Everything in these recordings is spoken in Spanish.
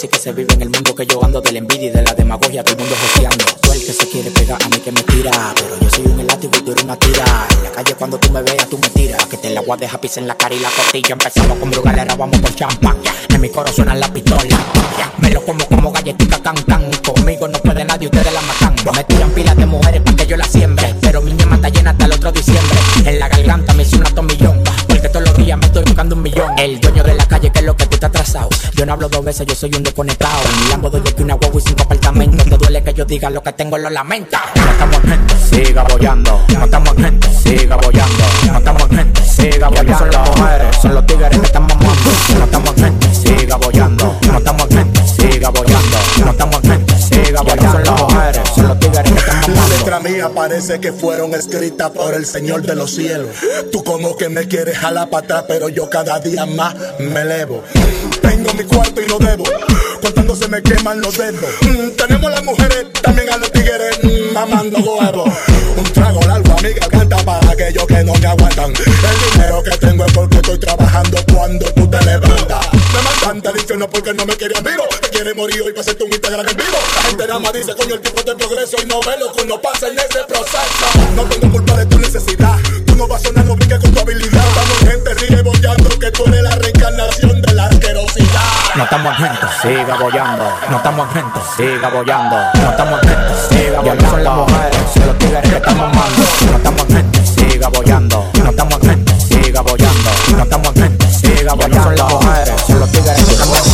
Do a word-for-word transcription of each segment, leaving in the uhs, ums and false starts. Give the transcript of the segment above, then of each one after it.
así que se vive en el mundo que yo ando, de la envidia y de la demagogia, todo el mundo joseando. Tú el que se quiere pegar a mí que me tira, pero yo soy un elástico y tú eres una tira. En la calle cuando tú me veas tú me tiras, que te la voy a dejar pis en la cara y la costilla. Empezamos con brugalera, vamos por champán. En mi coro suenan las pistolas, me lo como como galletita can can. Conmigo no puede nadie, ustedes la matan. Me tiran pilas de mujeres para que yo la siembre, pero mi ñema está llena hasta el otro diciembre. En la garganta me hizo una tomillón, porque todos los días me estoy buscando un millón. El dueño de la calle, que es lo que tú te has atrasado. Yo no hablo dos veces, yo soy un desconectado. En mi Lambo doy aquí una guagua y cinco apartamentos. Te duele que yo diga lo que tengo, lo lamenta. No estamos en gente, siga bollando. No estamos en gente, siga bollando. No estamos en gente, siga bollando. Son las mujeres, son los tigres que están mamando. No estamos en gente, siga bollando. No estamos en gente, siga bollando. No estamos en gente, siga bollando. Son las mujeres, son los tigres que están mamando. La letra mía parece que fueron escritas por el Señor de los cielos. Tú como que me quieres jalar para atrás, pero yo cada día más me elevo. Tengo mi cuarto y lo debo, contando se me queman los dedos. Mm, tenemos las mujeres, también a los tigres mm, mamando huevos. Un trago largo a mi garganta para aquellos que no me aguantan. El dinero que tengo es porque estoy trabajando cuando tú te levantas. Me mandan del infierno porque no me querías vivo. Me quiere morir hoy para hacerte un Instagram en vivo. La gente nada más dice coño el tipo de progreso y no ve lo que uno pasa en ese proceso. No tengo culpa de tu necesidad, tú no vas a sonar, no brinques con tu habilidad. Estamos en gente ríe bollando que tú eres la reencarnación de la asquerosidad. No estamos en gente, siga bollando. No estamos en gente, siga bollando. No estamos en gente, siga bollando. Son las mujeres, son los tigres que están mamando. No estamos en gente, siga bollando. No estamos en gente, siga bollando. No estamos en gente, siga bollando. Son las mujeres, son los tigres que están mamando.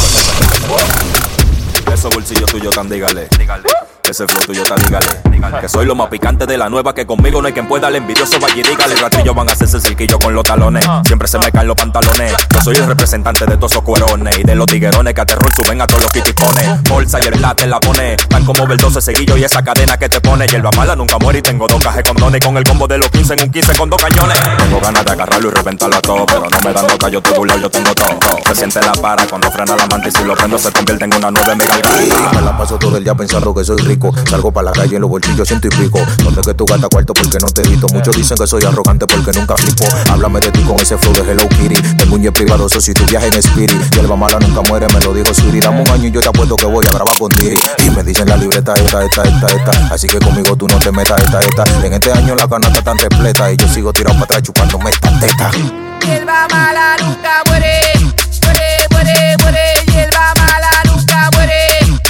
Esos bolsillos tuyos tan dígale, ese flow tuyo tan dígale, que soy lo más picante de la nueva, que conmigo no hay quien pueda, el envidioso vaya y dígale. Ratillos van a hacerse cerquillo con los talones, siempre se me caen los pantalones. Yo soy el representante de todos esos cuerones y de los tiguerones que a terror suben a todos los quiticones. Bolsa y el plata la pone, tan como ver doce seguillos y esa cadena que te pone. Hierba mala nunca muere y tengo dos cajas de condones, con el combo de los quince en un quince con dos cañones. Tengo ganas de agarrarlo y reventarlo a todo, pero no me dan nota, yo estoy burlado, yo tengo todo. Se siente la para cuando frena la manta y si lo prendo se convierte en una nueve mega garganta. Me la paso todo el día pensando que soy rico. Salgo pa' la calle en los bolsillos ciento y pico. Donde que tú gastas cuarto porque no te edito. Muchos dicen que soy arrogante porque nunca flipo. Háblame de ti con ese flow de Hello Kitty. Tengo un jet privado, eso si tú viajas en Spirit. Hierba mala nunca muere, me lo dijo Suri. Dame un año y yo te apuesto que voy a grabar con Tiri. Y me dicen la libreta esta, esta, esta, esta. Así que conmigo tú no te metas esta, esta. En este año la canasta tan repleta y yo sigo tirado para atrás chupándome esta teta. Hierba mala nunca muere. Muere, muere, muere. Hierba mala nunca muere.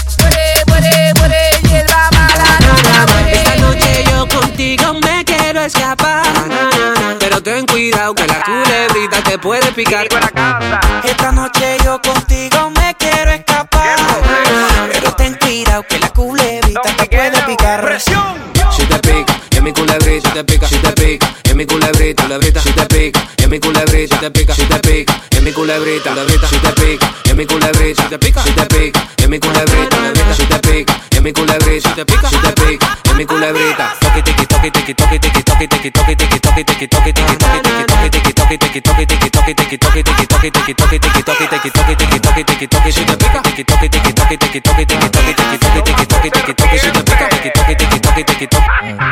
Esta noche yo contigo me quiero escapar, pero ten cuidado que la culebrita te puede picar. Esta noche yo contigo me quiero escapar, pero ten cuidado que la culebrita te puede picar. Si te pica, es mi culebrita, si te pica, si te pica, es mi culebrita, culebrita, si te pica, es mi culebrita, si te pica, si te pica, es mi culebrita, culebrita, si te pica, es mi culebrita, si te pica, si te pica, es mi culebrita, culebrita, si te pica, es mi culebrita, si te pica, si te pica, es mi culebrita. Toki tiki toki tiki toki tiki toki tiki toki tiki toki tiki toki tiki toki tiki toki tiki toki tiki toki tiki toki tiki toki tiki toki tiki toki tiki toki tiki toki tiki toki si te pica tiki toki tiki toki tiki toki tiki toki tiki toki tiki toki tiki toki si te pica tiki toki tiki toki tiki toki.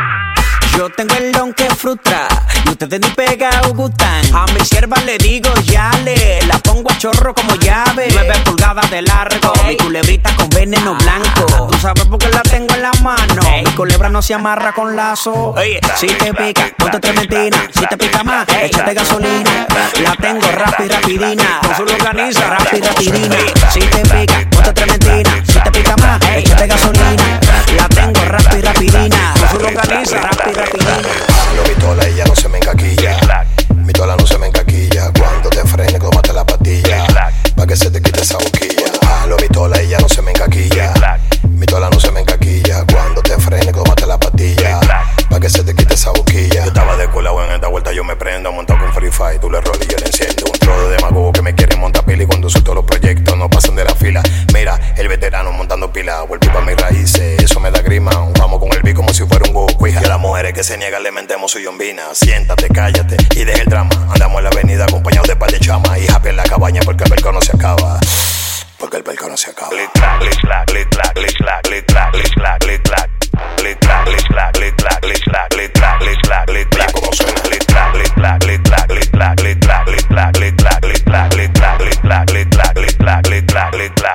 Yo tengo el don que frustra y ustedes ni pegado gustan. A mi sierva le digo yale, la pongo a chorro como llave. Nueve pulgadas de largo, mi culebrita con veneno blanco. Tú sabes por qué la tengo en la mano. Mi culebra no se amarra con lazo. Si te pica, ponte trementina. Si te pica más, échate gasolina. La tengo rápida y rapidina, con su longaniza rápida y rapidina. Si te pica, ponte trementina. Si te pica más, échate gasolina. La tengo rápida y rapidina, con su longaniza rápida y rapidina. Lo mi tola ella no se me encaquilla. Mi tola no se me encaquilla. Cuando te frene, cómate la patilla, pa' que se te quite esa boquilla. Lo mi tola ella no se me encaquilla. Mi tola no se me encaquilla. Cuando te frene, cómate la patilla, pa' que se te quite esa boquilla. Yo estaba de colado en esta vuelta, yo me prendo. Montado con Free Fire, tú le rolas y yo le enciendo. Un trozo de demagogo que me quiere montar pila y cuando suelto los proyectos no pasan de la fila. Mira, el veterano montando pila, vuelvo pa' mis raíces, eso me da grima. Vamos con el beat como si fuera un Goku. Y a las mujeres que se niegan le mentemos su yombina. Siéntate, cállate y deja el drama. Andamos en la avenida acompañados de par de chamas y happy en la cabaña porque el perco no se acaba. Porque el perco no se acaba. Click clack, click clack, click clack, click clack, click clack, click clack, click clack. Click clack, click clack, click clack, click clack, click clack, click clack, click clack. Como suena. Click clack, click clack, click clack, click clack, click clack, click clack, click clack, click clack, click clack, click clack, click clack, click clack, click clack, click clack.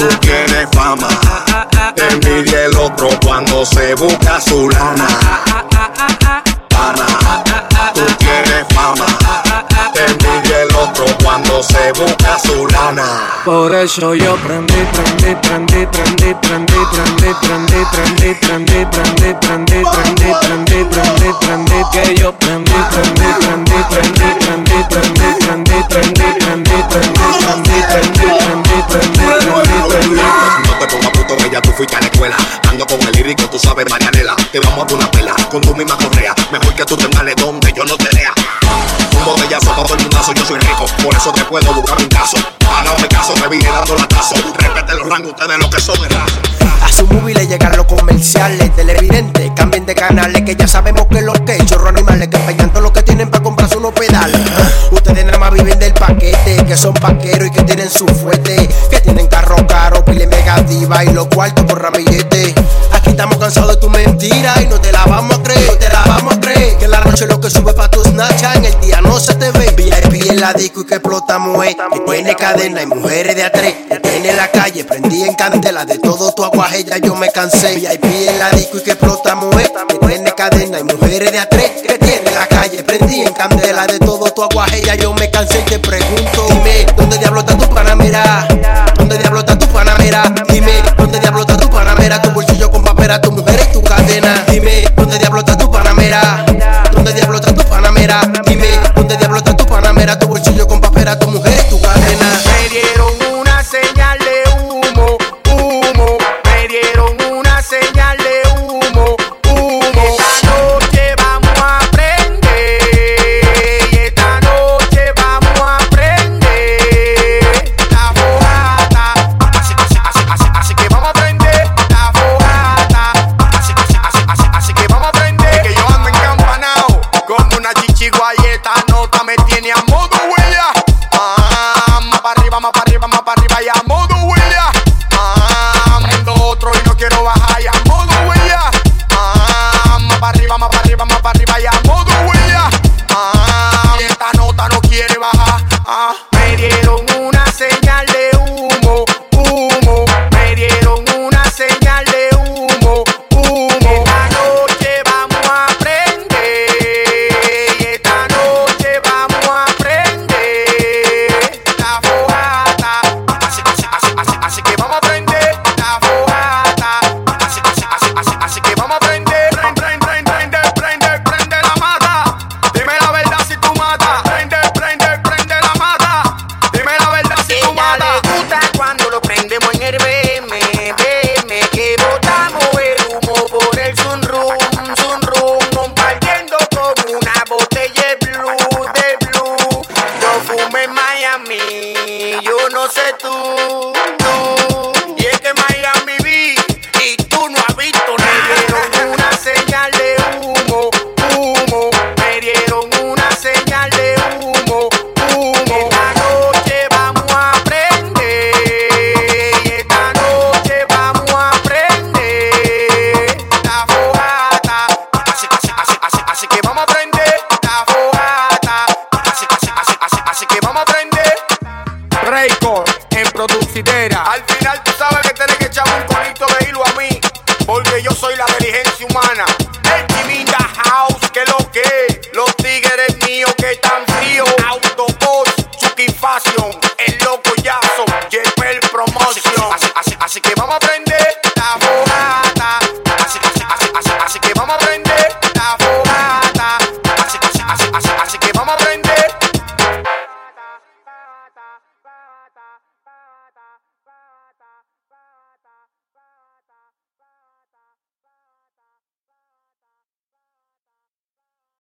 Tú quieres fama, te envidia el otro cuando se busca su lana. Pana, tú quieres fama, te envidia el otro cuando se busca su lana. Por eso yo prendí, prendí, prendí, prendí, prendí, prendí, prendí, prendí, prendí, prendí, prendí, prendí, prendí, prendí, prendí, que yo prendí, prendí, prendí, prendí, prendí, prendí, prendí, prendí, prendí, prendí, prendí, prendí, prendí, prendí, prendí. No te pongas puto bella, tú fuiste a la escuela. Ando con el lírico, tú sabes, Marianela. Te vamos a dar una pela con tu misma correa. Mejor que tú te males donde yo no te lea. Un botellazo pa' todo el mundazo, yo soy rico, por eso te puedo buscar un caso. Para mi caso, te vine dando latazo. Respeten los rangos, ustedes los que son de raza. A su movie le llegan los comerciales, televidentes, cambien de canales, que ya sabemos que los que chorro animales, que empeñan todo lo que tienen para comprarse unos pedales. Ustedes nada más viven del paquete, que son paqueros y que tienen su fuerte, que tienen carro caro, pile mega diva y los cuartos por ramillete. Aquí estamos cansados de tu mentira y no te la vamos a creer, no te la vamos a creer. Que la noche lo que sube pa' tu Snapchat, en el día no se te ve. V I P en la disco y que explotamos, eh. Que tiene cadena y mujeres de a tres, que tiene la calle prendí en candela, de todo tu aguaje ya yo me cansé. V I P en la disco y que explotamos, eh. Que tiene cadena y mujeres de a tres, que tiene la calle prendí en candela, de todo tu aguaje ya yo me cansé. Y te pregunto, dime, ¿dónde diablo está tu panamera?